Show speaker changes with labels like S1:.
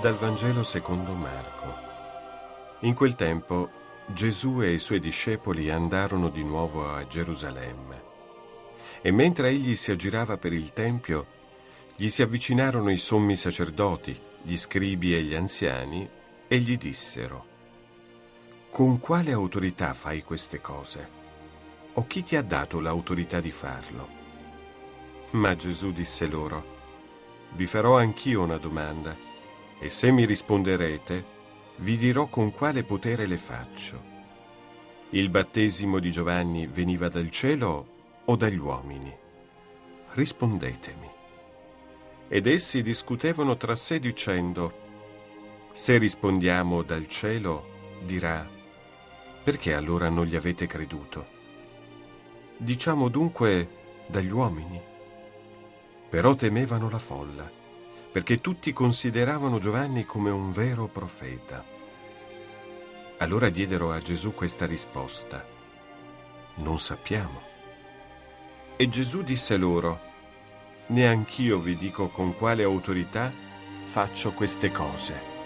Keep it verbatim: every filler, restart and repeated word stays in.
S1: Dal Vangelo secondo Marco. In quel tempo Gesù e i suoi discepoli andarono di nuovo a Gerusalemme. E mentre egli si aggirava per il Tempio, gli si avvicinarono i sommi sacerdoti, gli scribi e gli anziani, e gli dissero: «Con quale autorità fai queste cose? O chi ti ha dato l'autorità di farlo?» Ma Gesù disse loro: «Vi farò anch'io una domanda, e se mi risponderete, vi dirò con quale potere le faccio. Il battesimo di Giovanni veniva dal cielo o dagli uomini? Rispondetemi». Ed essi discutevano tra sé dicendo: «Se rispondiamo dal cielo, dirà: perché allora non gli avete creduto? Diciamo dunque dagli uomini?» Però temevano la folla, perché tutti consideravano Giovanni come un vero profeta. Allora diedero a Gesù questa risposta: «Non sappiamo». E Gesù disse loro: «Neanch'io vi dico con quale autorità faccio queste cose».